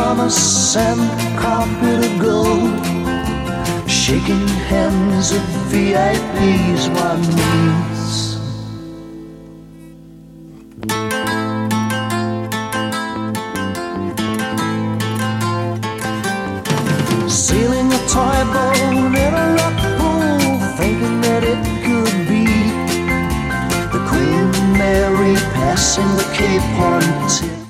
promise and a carpet of gold, shaking hands with VIPs one meets. Sailing a toy boat in a rock pool, thinking that it could be the Queen Mary passing the Cape Horn tip.